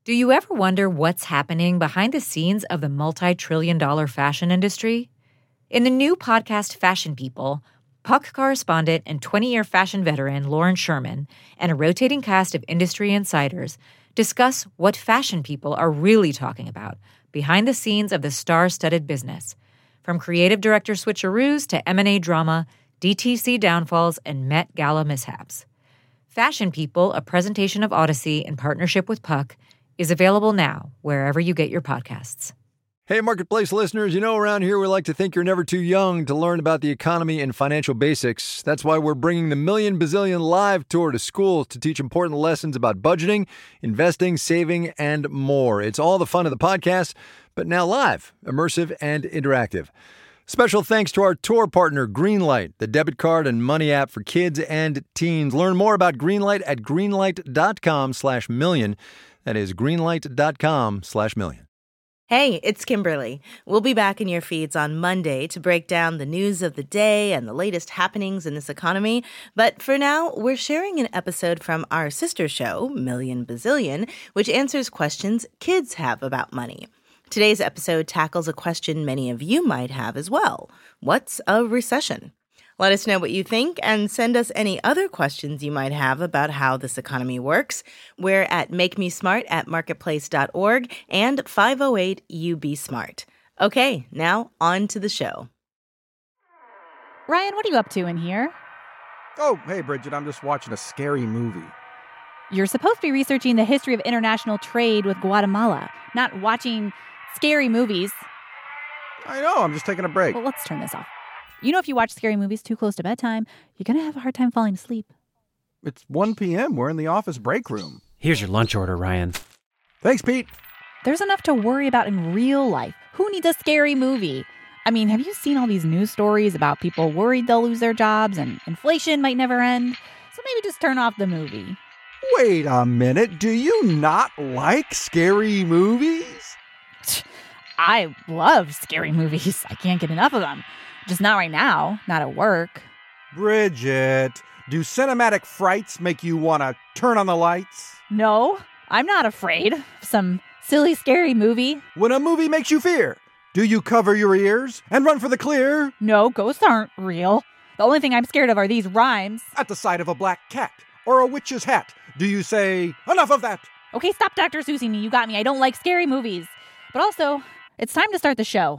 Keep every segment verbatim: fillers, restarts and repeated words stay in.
Do you ever wonder what's happening behind the scenes of the multi-trillion dollar fashion industry? In the new podcast Fashion People, Puck correspondent and twenty-year fashion veteran Lauren Sherman and a rotating cast of industry insiders discuss what fashion people are really talking about behind the scenes of the star-studded business, from creative director switcheroos to M and A drama, D T C downfalls, and Met Gala mishaps. Fashion People, a presentation of Odyssey in partnership with Puck, is available now wherever you get your podcasts. Hey, Marketplace listeners, you know around here we like to think you're never too young to learn about the economy and financial basics. That's why we're bringing the Million Bazillion Live Tour to schools to teach important lessons about budgeting, investing, saving, and more. It's all the fun of the podcast, but now live, immersive, and interactive. Special thanks to our tour partner, Greenlight, the debit card and money app for kids and teens. Learn more about Greenlight at greenlight.com slash million. That is greenlight.com slash million. Hey, it's Kimberly. We'll be back in your feeds on Monday to break down the news of the day and the latest happenings in this economy. But for now, we're sharing an episode from our sister show, Million Bazillion, which answers questions kids have about money. Today's episode tackles a question many of you might have as well. What's a recession? Let us know what you think and send us any other questions you might have about how this economy works. We're at make me smart at marketplace dot org and five oh eight U B SMART. Okay, now on to the show. Ryan, what are you up to in here? Oh, hey, Bridget, I'm just watching a scary movie. You're supposed to be researching the history of international trade with Guatemala, not watching scary movies. I know, I'm just taking a break. Well, let's turn this off. You know, if you watch scary movies too close to bedtime, you're going to have a hard time falling asleep. It's one p.m. We're in the office break room. Here's your lunch order, Ryan. Thanks, Pete. There's enough to worry about in real life. Who needs a scary movie? I mean, have you seen all these news stories about people worried they'll lose their jobs and inflation might never end? So maybe just turn off the movie. Wait a minute. Do you not like scary movies? I love scary movies. I can't get enough of them. Just not right now, not at work. Bridget, do cinematic frights make you want to turn on the lights? No, I'm not afraid of some silly, scary movie. When a movie makes you fear, do you cover your ears and run for the clear? No, ghosts aren't real. The only thing I'm scared of are these rhymes. At the sight of a black cat or a witch's hat, do you say, enough of that? Okay, stop Doctor Seussing me. You got me. I don't like scary movies. But also, it's time to start the show.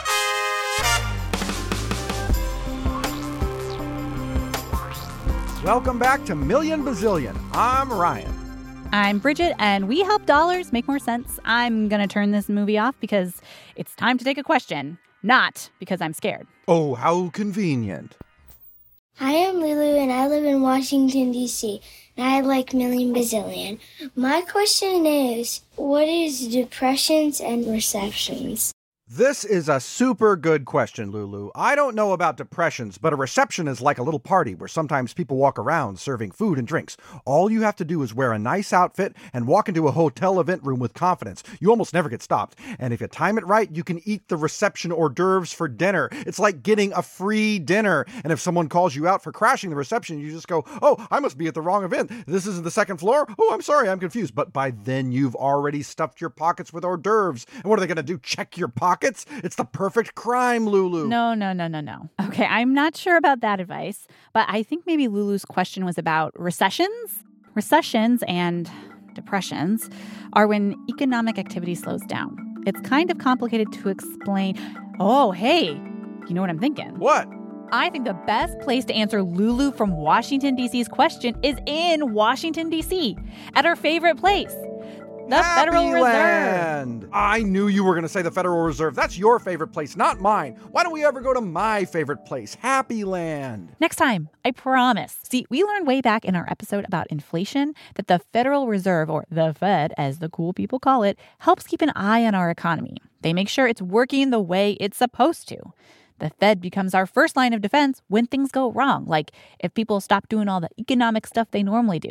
Welcome back to Million Bazillion. I'm Ryan. I'm Bridget, and we help dollars make more sense. I'm going to turn this movie off because it's time to take a question, not because I'm scared. Oh, how convenient. Hi, I'm Lulu, and I live in Washington, D C, and I like Million Bazillion. My question is, what is depressions and receptions? This is a super good question, Lulu. I don't know about depressions, but a reception is like a little party where sometimes people walk around serving food and drinks. All you have to do is wear a nice outfit and walk into a hotel event room with confidence. You almost never get stopped. And if you time it right, you can eat the reception hors d'oeuvres for dinner. It's like getting a free dinner. And if someone calls you out for crashing the reception, you just go, oh, I must be at the wrong event. This isn't the second floor. Oh, I'm sorry, I'm confused. But by then you've already stuffed your pockets with hors d'oeuvres. And what are they going to do? Check your pockets? It's the perfect crime, Lulu. No, no, no, no, no. Okay, I'm not sure about that advice, but I think maybe Lulu's question was about recessions. Recessions and depressions are when economic activity slows down. It's kind of complicated to explain. Oh, hey, you know what I'm thinking? What? I think the best place to answer Lulu from Washington, D C's question is in Washington, D C, at our favorite place. The Happy Federal Reserve. Land. I knew you were going to say the Federal Reserve. That's your favorite place, not mine. Why don't we ever go to my favorite place, Happy Land? Next time, I promise. See, we learned way back in our episode about inflation that the Federal Reserve, or the Fed, as the cool people call it, helps keep an eye on our economy. They make sure it's working the way it's supposed to. The Fed becomes our first line of defense when things go wrong, like if people stop doing all the economic stuff they normally do.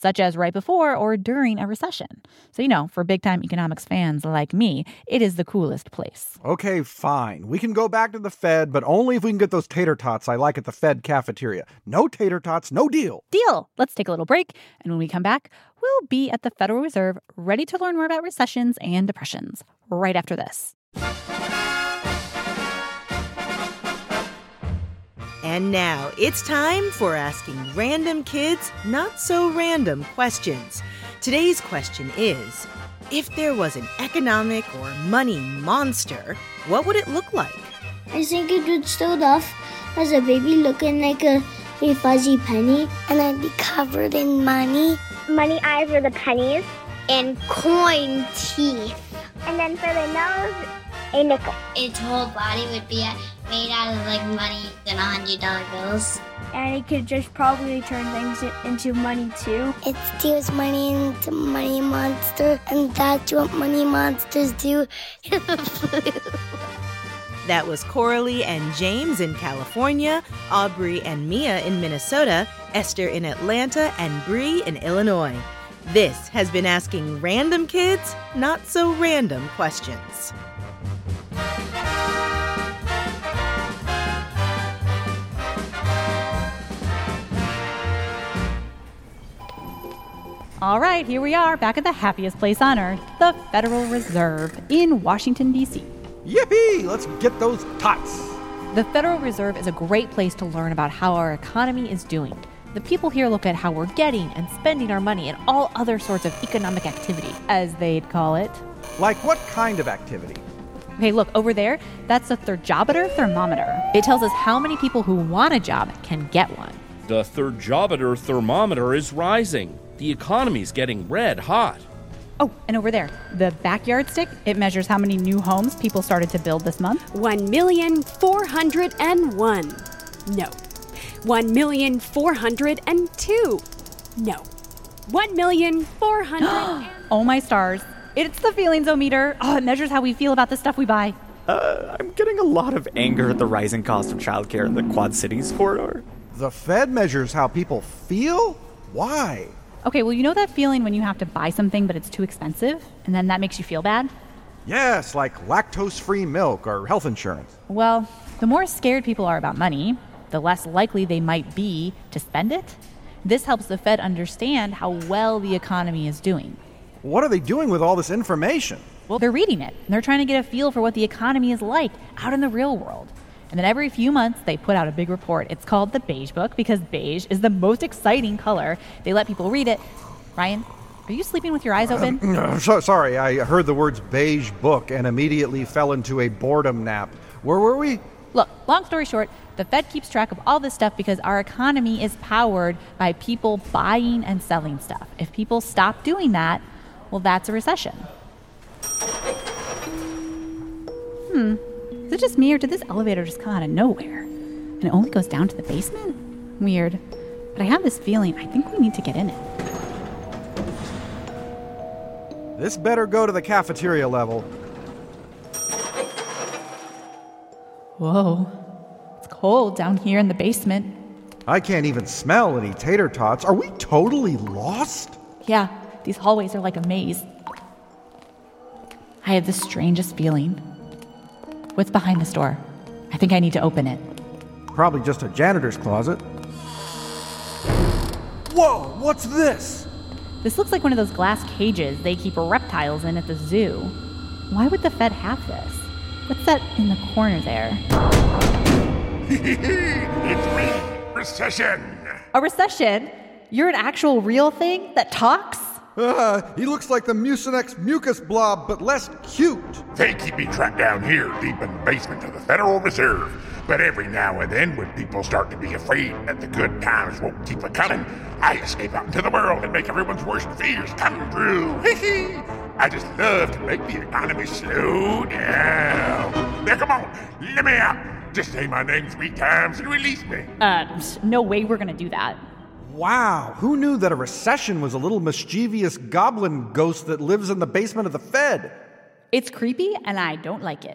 such as right before or during a recession. So, you know, for big-time economics fans like me, it is the coolest place. Okay, fine. We can go back to the Fed, but only if we can get those tater tots I like at the Fed cafeteria. No tater tots, no deal. Deal! Let's take a little break, and when we come back, we'll be at the Federal Reserve ready to learn more about recessions and depressions right after this. And now it's time for asking random kids not so random questions. Today's question is, if there was an economic or money monster, what would it look like? I think it would start off as a baby looking like a, a fuzzy penny, and I'd be covered in money. Money eyes are the pennies. And coin teeth. And then for the nose, a nickel. Its whole body would be made out of like money and one hundred dollar bills. And it could just probably turn things into money too. It steals money into Money Monster, and that's what money monsters do. That was Coralie and James in California, Aubrey and Mia in Minnesota, Esther in Atlanta, and Bree in Illinois. This has been Asking Random Kids Not So Random Questions. All right, here we are, back at the happiest place on earth, the Federal Reserve in Washington, D C Yippee! Let's get those tots. The Federal Reserve is a great place to learn about how our economy is doing. The people here look at how we're getting and spending our money and all other sorts of economic activity, as they'd call it. Like what kind of activity? Okay, look, over there, that's the Thurjobator thermometer. It tells us how many people who want a job can get one. The Thurjobator thermometer is rising. The economy's getting red hot. Oh, and over there, the backyard stick, it measures how many new homes people started to build this month. one million four hundred one. No. one million four hundred two. No. one million four hundred. Oh my stars. It's the feelings-o-meter. Oh, it measures how we feel about the stuff we buy. Uh, I'm getting a lot of anger at the rising cost of childcare in the Quad Cities corridor. The Fed measures how people feel? Why? Okay, well, you know that feeling when you have to buy something but it's too expensive, and then that makes you feel bad? Yes, like lactose-free milk or health insurance. Well, the more scared people are about money, the less likely they might be to spend it. This helps the Fed understand how well the economy is doing. What are they doing with all this information? Well, they're reading it, and they're trying to get a feel for what the economy is like out in the real world. And then every few months, they put out a big report. It's called the Beige Book because beige is the most exciting color. They let people read it. Ryan, are you sleeping with your eyes open? Uh, so, sorry, I heard the words beige book and immediately fell into a boredom nap. Where were we? Look, long story short, the Fed keeps track of all this stuff because our economy is powered by people buying and selling stuff. If people stop doing that, well, that's a recession. Hmm. Is it just me, or did this elevator just come out of nowhere? And it only goes down to the basement? Weird. But I have this feeling I think we need to get in it. This better go to the cafeteria level. Whoa. It's cold down here in the basement. I can't even smell any tater tots. Are we totally lost? Yeah, these hallways are like a maze. I have the strangest feeling. What's behind this door? I think I need to open it. Probably just a janitor's closet. Whoa, what's this? This looks like one of those glass cages they keep reptiles in at the zoo. Why would the Fed have this? What's that in the corner there? It's me, recession. A recession? You're an actual real thing that talks? Uh, he looks like the Mucinex mucus blob, but less cute. They keep me trapped down here deep in the basement of the Federal Reserve. But every now and then, when people start to be afraid that the good times won't keep a-coming, I escape out into the world and make everyone's worst fears come true. I just love to make the economy slow down. Now, come on, let me out. Just say my name three times and release me. Uh, no way we're gonna do that. Wow, who knew that a recession was a little mischievous goblin ghost that lives in the basement of the Fed? It's creepy, and I don't like it.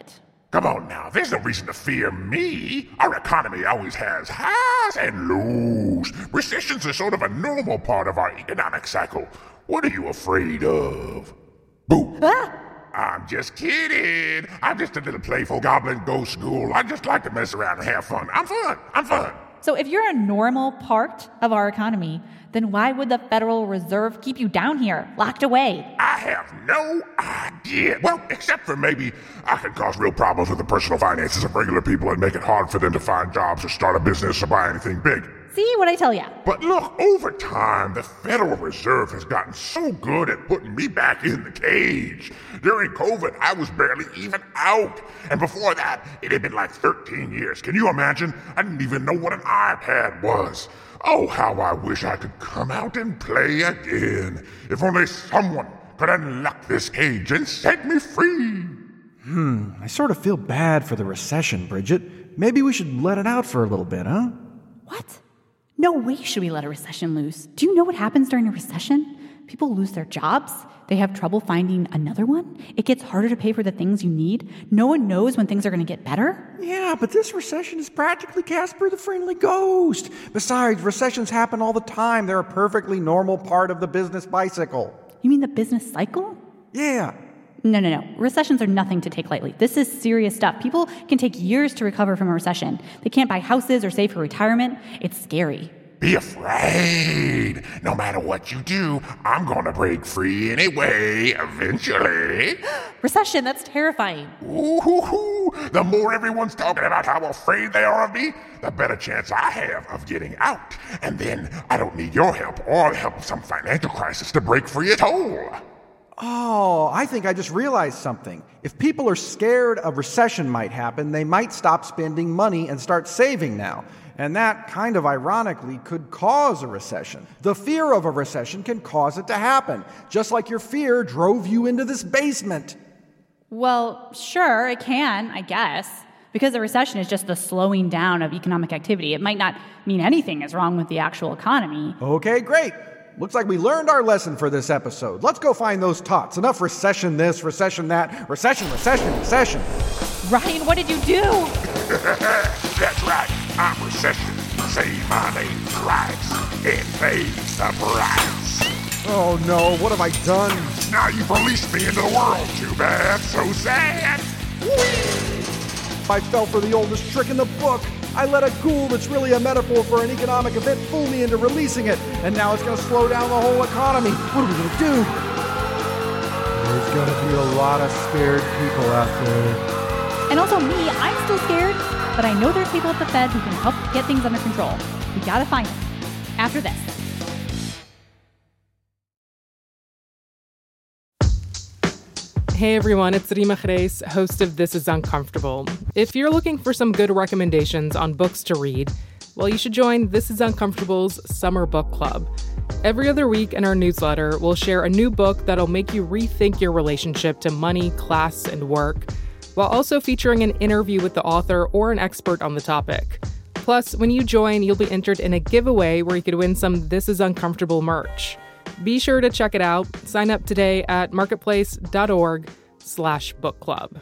Come on now, there's no reason to fear me. Our economy always has highs and lows. Recessions are sort of a normal part of our economic cycle. What are you afraid of? Boo. Ah! I'm just kidding. I'm just a little playful goblin ghost ghoul. I just like to mess around and have fun. I'm fun. I'm fun. So if you're a normal part of our economy, then why would the Federal Reserve keep you down here, locked away? I have no idea. Well, except for maybe I could cause real problems with the personal finances of regular people and make it hard for them to find jobs or start a business or buy anything big. See what I tell ya? But look, over time, the Federal Reserve has gotten so good at putting me back in the cage. During COVID, I was barely even out. And before that, it had been like thirteen years. Can you imagine? I didn't even know what an iPad was. Oh, how I wish I could come out and play again. If only someone could unlock this cage and set me free. Hmm, I sort of feel bad for the recession, Bridget. Maybe we should let it out for a little bit, huh? What? No way should we let a recession loose. Do you know what happens during a recession? People lose their jobs. They have trouble finding another one. It gets harder to pay for the things you need. No one knows when things are going to get better. Yeah, but this recession is practically Casper the Friendly Ghost. Besides, recessions happen all the time. They're a perfectly normal part of the business bicycle. You mean the business cycle? Yeah. No, no, no. Recessions are nothing to take lightly. This is serious stuff. People can take years to recover from a recession. They can't buy houses or save for retirement. It's scary. Be afraid. No matter what you do, I'm gonna break free anyway, eventually. Recession, that's terrifying. Ooh, the more everyone's talking about how afraid they are of me, the better chance I have of getting out. And then I don't need your help or the help of some financial crisis to break free at all. Oh, I think I just realized something. If people are scared a recession might happen, they might stop spending money and start saving now. And that, kind of ironically, could cause a recession. The fear of a recession can cause it to happen, just like your fear drove you into this basement. Well, sure, it can, I guess. Because a recession is just the slowing down of economic activity. It might not mean anything is wrong with the actual economy. Okay, great. Looks like we learned our lesson for this episode. Let's go find those tots. Enough recession this, recession that, recession, recession, recession. Ryan, what did you do? That's right. I'm Recession. Say my name thrice and pay the price. Oh no, what have I done? Now you've released me into the world. Too bad. So sad. I fell for the oldest trick in the book. I let a ghoul that's really a metaphor for an economic event fool me into releasing it, and now it's going to slow down the whole economy. What are we going to do? There's going to be a lot of scared people out there. And also me, I'm still scared, but I know there's people at the Fed who can help get things under control. We got to find them. After this. Hey everyone, it's Rima Reis, host of This Is Uncomfortable. If you're looking for some good recommendations on books to read, well, you should join This Is Uncomfortable's Summer Book Club. Every other week in our newsletter, we'll share a new book that'll make you rethink your relationship to money, class, and work, while also featuring an interview with the author or an expert on the topic. Plus, when you join, you'll be entered in a giveaway where you could win some This Is Uncomfortable merch. Be sure to check it out. Sign up today at marketplace.org slash book club.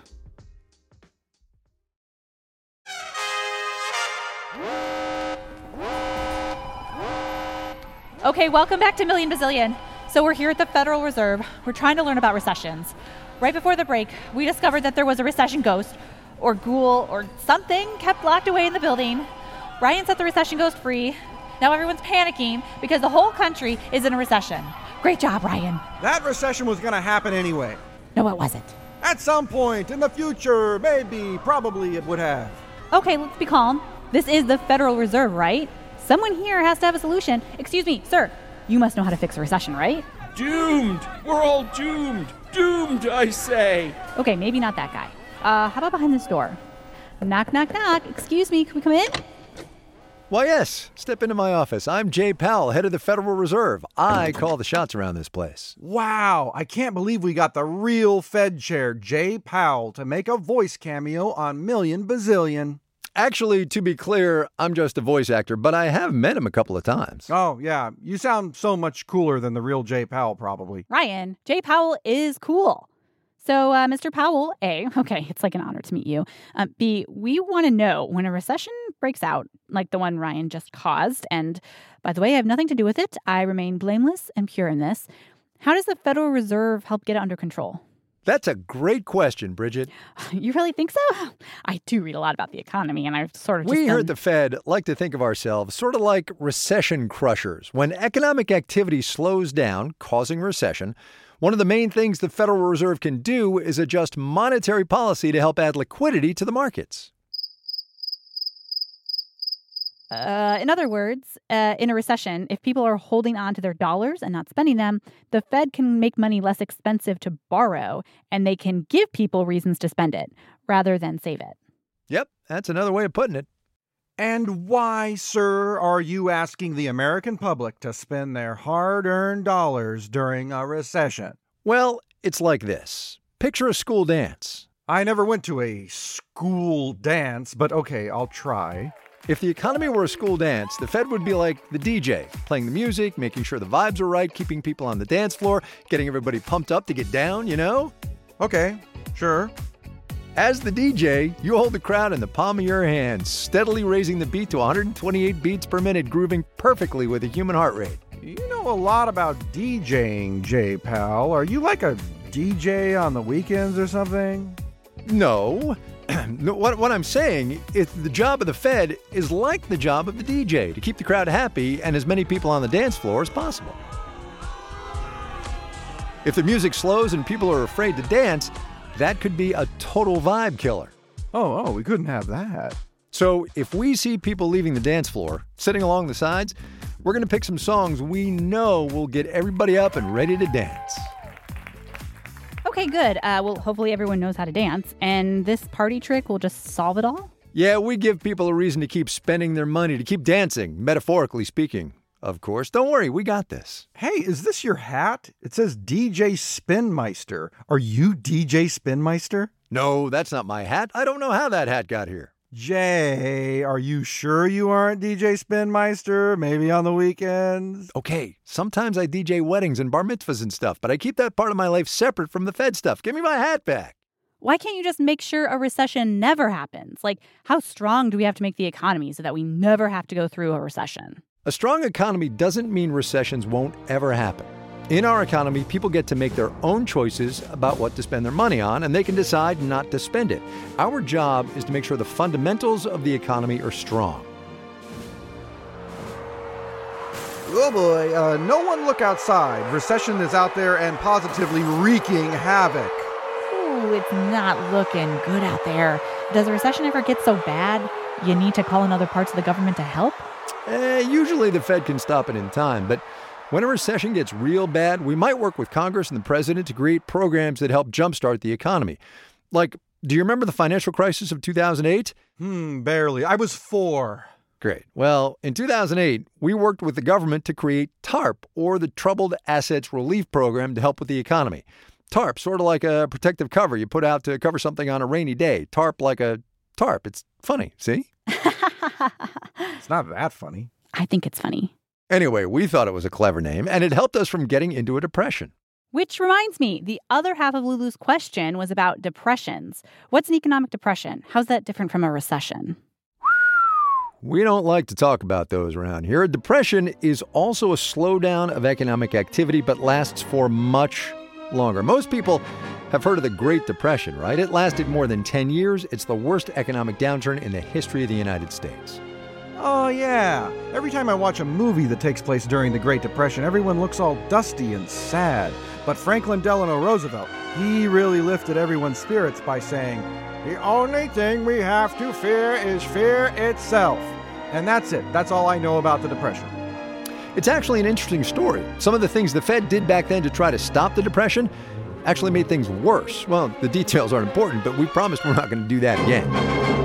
Okay, welcome back to Million Bazillion. So we're here at the Federal Reserve. We're trying to learn about recessions. Right before the break, we discovered that there was a recession ghost, or ghoul, or something kept locked away in the building. Ryan set the recession ghost free. Now everyone's panicking because the whole country is in a recession. Great job, Ryan. That recession was going to happen anyway. No, it wasn't. At some point in the future, maybe, probably it would have. Okay, let's be calm. This is the Federal Reserve, right? Someone here has to have a solution. Excuse me, sir. You must know how to fix a recession, right? Doomed! We're all doomed! Doomed, I say! Okay, maybe not that guy. Uh, how about behind this door? Knock, knock, knock. Excuse me, can we come in? Why, yes. Step into my office. I'm Jay Powell, head of the Federal Reserve. I call the shots around this place. Wow, I can't believe we got the real Fed chair, Jay Powell, to make a voice cameo on Million Bazillion. Actually, to be clear, I'm just a voice actor, but I have met him a couple of times. Oh, yeah. You sound so much cooler than the real Jay Powell, probably. Ryan, Jay Powell is cool. So, uh, Mister Powell, A, okay, it's like an honor to meet you. Um, B, we want to know when a recession breaks out, like the one Ryan just caused, and by the way, I have nothing to do with it. I remain blameless and pure in this. How does the Federal Reserve help get it under control? That's a great question, Bridget. You really think so? I do read a lot about the economy, and I've sort of just We here been... at the Fed like to think of ourselves sort of like recession crushers. When economic activity slows down, causing recession, one of the main things the Federal Reserve can do is adjust monetary policy to help add liquidity to the markets. Uh, in other words, uh, in a recession, if people are holding on to their dollars and not spending them, the Fed can make money less expensive to borrow, and they can give people reasons to spend it rather than save it. Yep, that's another way of putting it. And why, sir, are you asking the American public to spend their hard-earned dollars during a recession? Well, it's like this. Picture a school dance. I never went to a school dance, but okay, I'll try. If the economy were a school dance, the Fed would be like the D J, playing the music, making sure the vibes are right, keeping people on the dance floor, getting everybody pumped up to get down, you know? Okay, sure. As the D J, you hold the crowd in the palm of your hand, steadily raising the beat to one hundred twenty-eight beats per minute, grooving perfectly with a human heart rate. You know a lot about DJing, J. Pal. Are you like a D J on the weekends or something? No. No, what, what I'm saying is the job of the Fed is like the job of the D J, to keep the crowd happy and as many people on the dance floor as possible. If the music slows and people are afraid to dance, that could be a total vibe killer. Oh, oh, we couldn't have that. So if we see people leaving the dance floor, sitting along the sides, we're going to pick some songs we know will get everybody up and ready to dance. Okay, good. Uh, well, hopefully everyone knows how to dance, and this party trick will just solve it all? Yeah, we give people a reason to keep spending their money, to keep dancing, metaphorically speaking. Of course. Don't worry, we got this. Hey, is this your hat? It says D J Spinmeister. Are you D J Spinmeister? No, that's not my hat. I don't know how that hat got here. Jay, are you sure you aren't D J Spinmeister? Maybe on the weekends? Okay, sometimes I D J weddings and bar mitzvahs and stuff, but I keep that part of my life separate from the Fed stuff. Give me my hat back. Why can't you just make sure a recession never happens? Like, how strong do we have to make the economy so that we never have to go through a recession? A strong economy doesn't mean recessions won't ever happen. In our economy, people get to make their own choices about what to spend their money on, and they can decide not to spend it. Our job is to make sure the fundamentals of the economy are strong. Oh boy, uh, no one look outside. Recession is out there and positively wreaking havoc. Ooh, it's not looking good out there. Does a recession ever get so bad you need to call in other parts of the government to help? Eh, usually the Fed can stop it in time, but when a recession gets real bad, we might work with Congress and the president to create programs that help jumpstart the economy. Like, do you remember the financial crisis of two thousand eight? Hmm, barely. I was four. Great. Well, in two thousand eight, we worked with the government to create TARP, or the Troubled Assets Relief Program, to help with the economy. TARP, sort of like a protective cover you put out to cover something on a rainy day. TARP like a tarp. It's funny, see? It's not that funny. I think it's funny. Anyway, we thought it was a clever name, and it helped us from getting into a depression. Which reminds me, the other half of Lulu's question was about depressions. What's an economic depression? How's that different from a recession? We don't like to talk about those around here. A depression is also a slowdown of economic activity, but lasts for much longer. Most people have heard of the Great Depression, right? It lasted more than ten years. It's the worst economic downturn in the history of the United States. Oh, yeah. Every time I watch a movie that takes place during the Great Depression, everyone looks all dusty and sad. But Franklin Delano Roosevelt, he really lifted everyone's spirits by saying, "The only thing we have to fear is fear itself." And that's it. That's all I know about the Depression. It's actually an interesting story. Some of the things the Fed did back then to try to stop the Depression actually made things worse. Well, the details aren't important, but we promised we're not going to do that again.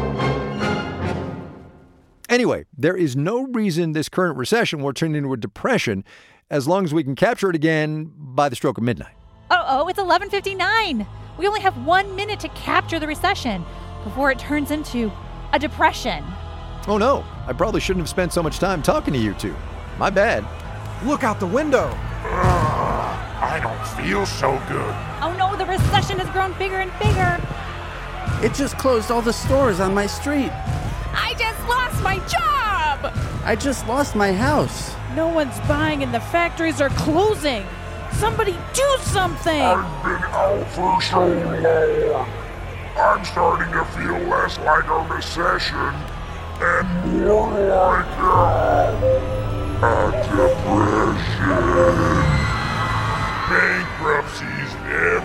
Anyway, there is no reason this current recession will turn into a depression as long as we can capture it again by the stroke of midnight. Uh-oh, it's eleven fifty-nine. We only have one minute to capture the recession before it turns into a depression. Oh no, I probably shouldn't have spent so much time talking to you two. My bad. Look out the window. Ugh, I don't feel so good. Oh no, the recession depression has grown bigger and bigger. It just closed all the stores on my street. I just lost my job! I just lost my house. No one's buying and the factories are closing. Somebody do something! I've been out for so long. I'm starting to feel less like a recession and more like a, a depression. Bankruptcies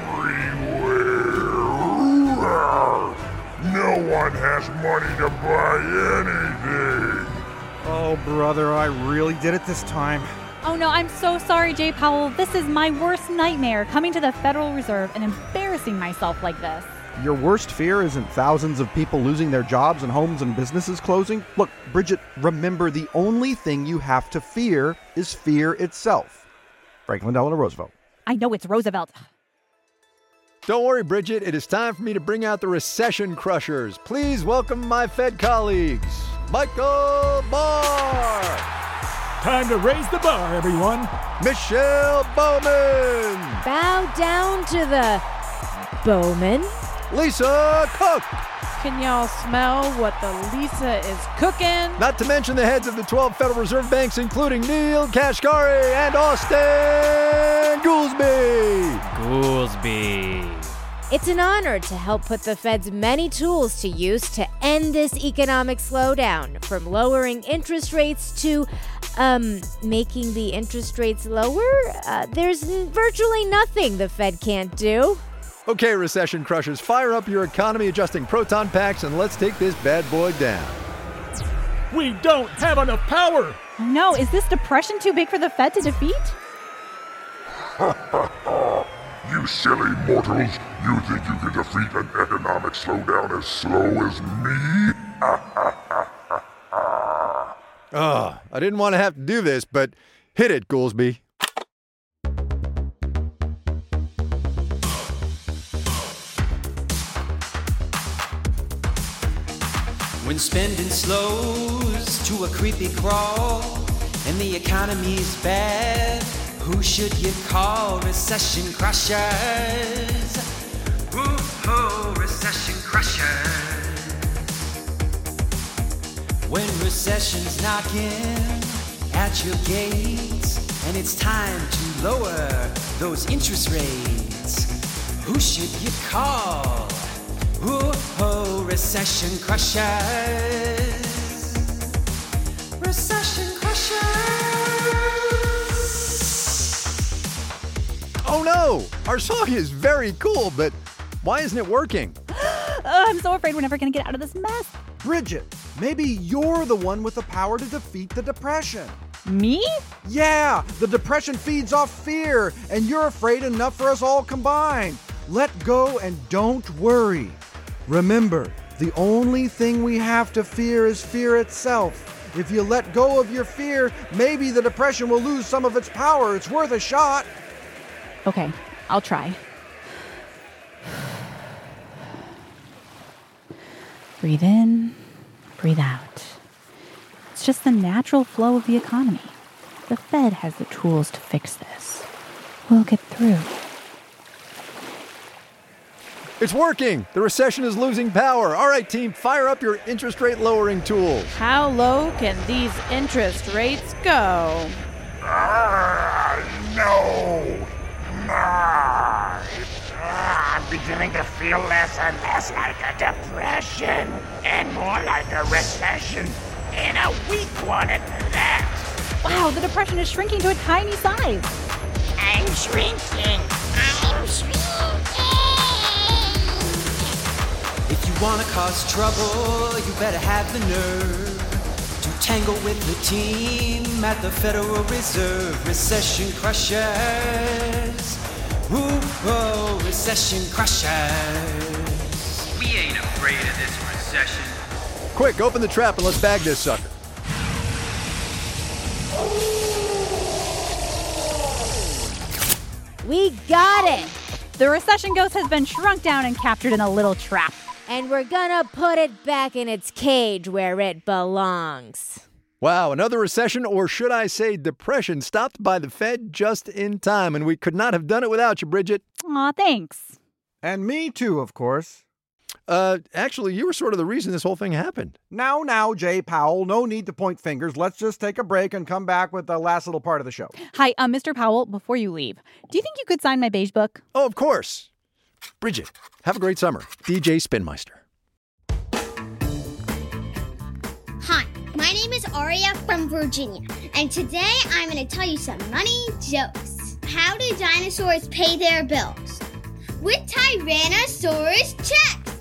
everywhere. No one has money to buy anything. Oh, brother, I really did it this time. Oh no, I'm so sorry, Jay Powell. This is my worst nightmare, coming to the Federal Reserve and embarrassing myself like this. Your worst fear isn't thousands of people losing their jobs and homes and businesses closing? Look, Bridget, remember the only thing you have to fear is fear itself. Franklin Delano Roosevelt. I know it's Roosevelt. Don't worry, Bridget. It is time for me to bring out the recession crushers. Please welcome my Fed colleagues. Michael Barr. Time to raise the bar, everyone. Michelle Bowman. Bow down to the Bowman. Lisa Cook. Can y'all smell what the Lisa is cooking? Not to mention the heads of the twelve Federal Reserve Banks, including Neil Kashkari and Austin Goolsbee. Goolsbee. It's an honor to help put the Fed's many tools to use to end this economic slowdown, from lowering interest rates to, um, making the interest rates lower. Uh, there's virtually nothing the Fed can't do. Okay, recession crushers, fire up your economy-adjusting proton packs and let's take this bad boy down. We don't have enough power! No, is this depression too big for the Fed to defeat? You silly mortals, you think you can defeat an economic slowdown as slow as me? Oh, I didn't want to have to do this, but hit it, Goolsbee. When spending slows to a creepy crawl and the economy's bad, who should you call? Recession crushers. Woo-ho, recession crushers. When recession's knocking at your gates and it's time to lower those interest rates, who should you call? Woo-ho, recession crushers. Recession crushers. Oh no! Our song is very cool, but why isn't it working? Oh, I'm so afraid we're never going to get out of this mess. Bridget, maybe you're the one with the power to defeat the depression. Me? Yeah, the depression feeds off fear, and you're afraid enough for us all combined. Let go and don't worry. Remember, the only thing we have to fear is fear itself. If you let go of your fear, maybe the depression will lose some of its power. It's worth a shot. Okay, I'll try. Breathe in, breathe out. It's just the natural flow of the economy. The Fed has the tools to fix this. We'll get through. It's working! The recession is losing power. All right, team, fire up your interest rate lowering tools. How low can these interest rates go? Ah, no! Ah, I'm beginning to feel less and less like a depression and more like a recession, and a weak one at that. Wow, the depression is shrinking to a tiny size. I'm shrinking. I'm shrinking. If you wanna cause trouble, you better have the nerve to tangle with the team at the Federal Reserve. Recession crushers. Woo-oh, recession crushers. We ain't afraid of this recession. Quick, open the trap and let's bag this sucker. We got it! The recession ghost has been shrunk down and captured in a little trap. And we're gonna put it back in its cage where it belongs. Wow, another recession, or should I say depression, stopped by the Fed just in time, and we could not have done it without you, Bridget. Aw, thanks. And me too, of course. Uh, actually, you were sort of the reason this whole thing happened. Now, now, Jay Powell, no need to point fingers. Let's just take a break and come back with the last little part of the show. Hi, uh, Mister Powell, before you leave, do you think you could sign my beige book? Oh, of course. Bridget, have a great summer. D J Spinmeister. Hi, my name is Aria from Virginia, and today I'm going to tell you some money jokes. How do dinosaurs pay their bills? With Tyrannosaurus checks!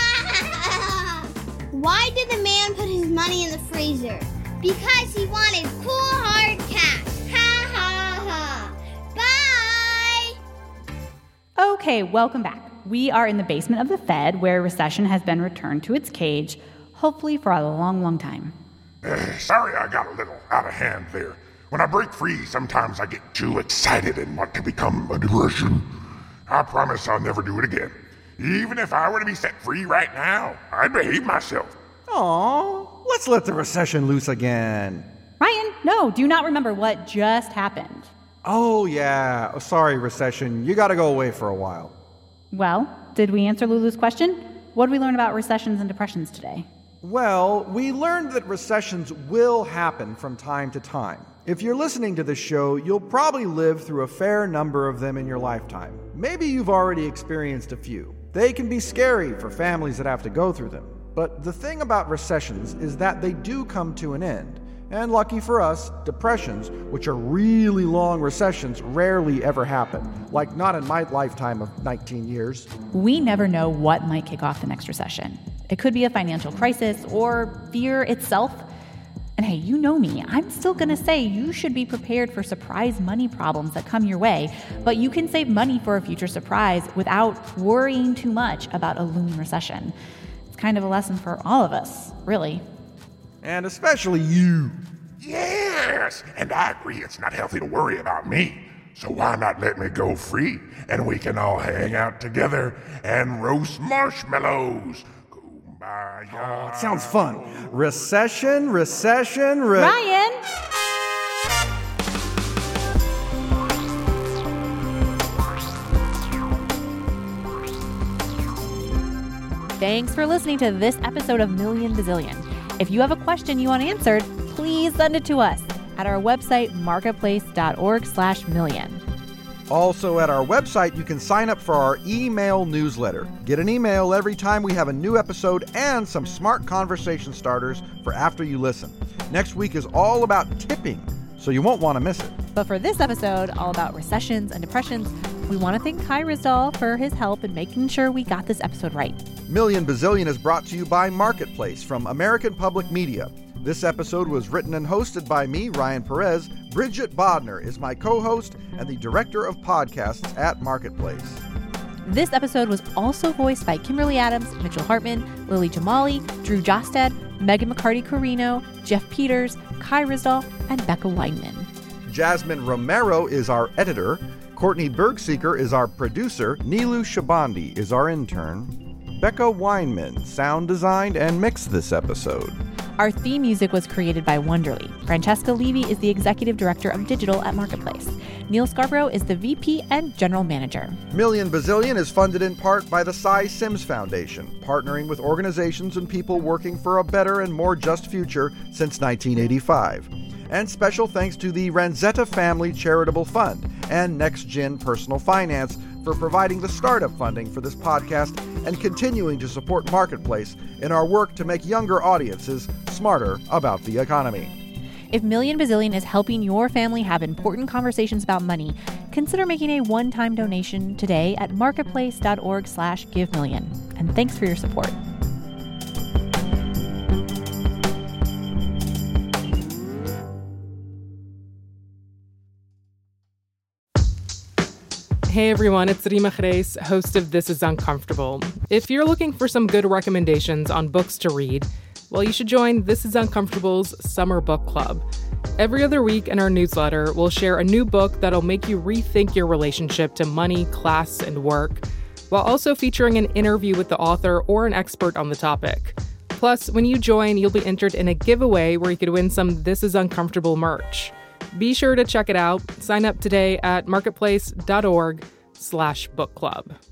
Why did the man put his money in the freezer? Because he wanted cool hard cash. Ha ha ha. Bye! Okay, welcome back. We are in the basement of the Fed, where recession has been returned to its cage, hopefully for a long, long time. Uh, sorry I got a little out of hand there. When I break free, sometimes I get too excited and want to become a depression. I promise I'll never do it again. Even if I were to be set free right now, I'd behave myself. Aww, let's let the recession loose again. Ryan, no, do you not remember what just happened? Oh, yeah. Oh, sorry, recession. You gotta go away for a while. Well, did we answer Lulu's question? What did we learn about recessions and depressions today? Well, we learned that recessions will happen from time to time. If you're listening to this show, you'll probably live through a fair number of them in your lifetime. Maybe you've already experienced a few. They can be scary for families that have to go through them. But the thing about recessions is that they do come to an end. And lucky for us, depressions, which are really long recessions, rarely ever happen. Like not in my lifetime of nineteen years. We never know what might kick off the next recession. It could be a financial crisis or fear itself. And hey, you know me, I'm still gonna say you should be prepared for surprise money problems that come your way, but you can save money for a future surprise without worrying too much about a looming recession. It's kind of a lesson for all of us, really. And especially you. Yes, and I agree it's not healthy to worry about me. So why not let me go free, and we can all hang out together and roast marshmallows. Oh, it sounds fun. Recession, recession, re- Ryan! Thanks for listening to this episode of Million Bazillion. If you have a question you want answered, please send it to us at our website, marketplace.org slash million. Also at our website, you can sign up for our email newsletter. Get an email every time we have a new episode and some smart conversation starters for after you listen. Next week is all about tipping, so you won't want to miss it. But for this episode, all about recessions and depressions, we want to thank Kai Ryssdal for his help in making sure we got this episode right. Million Bazillion is brought to you by Marketplace from American Public Media. This episode was written and hosted by me, Ryan Perez. Bridget Bodner is my co-host and the director of podcasts at Marketplace. This episode was also voiced by Kimberly Adams, Mitchell Hartman, Lily Jamali, Drew Jostad, Megan McCarty-Carino, Jeff Peters, Kai Ryssdal, and Becca Weinman. Jasmine Romero is our editor. Courtney Bergseeker is our producer. Nilu Shabandi is our intern. Becca Weinman sound designed and mixed this episode. Our theme music was created by Wonderly. Francesca Levy is the executive director of digital at Marketplace. Neil Scarborough is the V P and general manager. Million Bazillion is funded in part by the Cy Sims Foundation, partnering with organizations and people working for a better and more just future since nineteen eighty-five. And special thanks to the Ranzetta Family Charitable Fund and NextGen Personal Finance for providing the startup funding for this podcast and continuing to support Marketplace in our work to make younger audiences smarter about the economy. If Million Bazillion is helping your family have important conversations about money, consider making a one-time donation today at marketplace.org slash give million. And thanks for your support. Hey everyone, it's Rima Chreis, host of This Is Uncomfortable. If you're looking for some good recommendations on books to read, well, you should join This Is Uncomfortable's Summer Book Club. Every other week in our newsletter, we'll share a new book that'll make you rethink your relationship to money, class, and work, while also featuring an interview with the author or an expert on the topic. Plus, when you join, you'll be entered in a giveaway where you could win some This Is Uncomfortable merch. Be sure to check it out. Sign up today at marketplace.org slash book club.